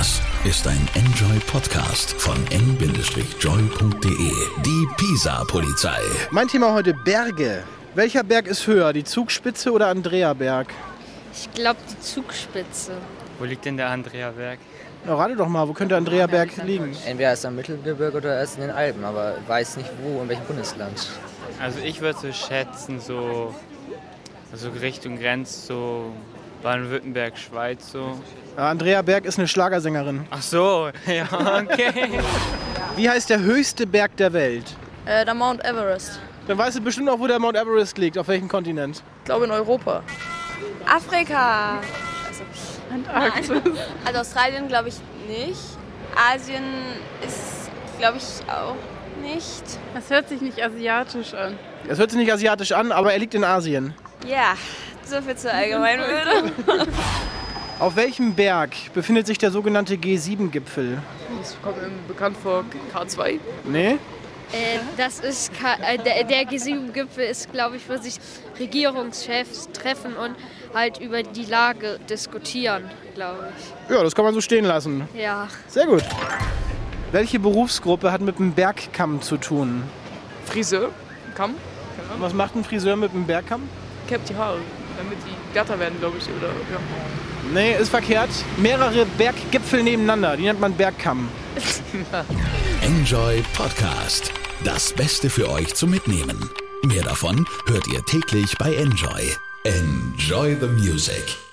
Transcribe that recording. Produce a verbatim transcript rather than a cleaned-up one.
Das ist ein Enjoy-Podcast von n joy punkt de. Die Pisa-Polizei. Mein Thema heute Berge. Welcher Berg ist höher, die Zugspitze oder Andreaberg? Ich glaube die Zugspitze. Wo liegt denn der Andreaberg? Na, rate doch mal, wo könnte Andreaberg liegen? Entweder ist er im Mittelgebirge oder er ist in den Alpen, aber weiß nicht wo, in welchem Bundesland. Also ich würde so schätzen, so, so Richtung Grenz, so Baden-Württemberg, Schweiz, so. Ja, Andreaberg ist eine Schlagersängerin. Ach so, ja, okay. Wie heißt der höchste Berg der Welt? Äh, der Mount Everest. Dann weißt du bestimmt auch, wo der Mount Everest liegt, auf welchem Kontinent. Ich glaube in Europa. Afrika. Antarktis. Also Australien glaube ich nicht. Asien ist, glaube ich, auch nicht. Das hört sich nicht asiatisch an. Es hört sich nicht asiatisch an, aber er liegt in Asien. Ja, so viel zur Allgemeinbildung. Auf welchem Berg befindet sich der sogenannte G sieben Gipfel? Das kommt mir bekannt vor K zwei. Nee? Äh, das ist Ka- äh, der, der G sieben Gipfel ist, glaube ich, wo sich Regierungschefs treffen und halt über die Lage diskutieren, glaube ich. Ja, das kann man so stehen lassen. Ja. Sehr gut. Welche Berufsgruppe hat mit dem Bergkamm zu tun? Friseur, Kamm, Was macht ein Friseur mit dem Bergkamm? kämmt die Haare, damit die glatter werden, glaube ich. Oder, ja. Nee, ist verkehrt. Mehrere Berggipfel nebeneinander, die nennt man Bergkamm. Enjoy Podcast. Das Beste für euch zum Mitnehmen. Mehr davon hört ihr täglich bei Enjoy. Enjoy the music.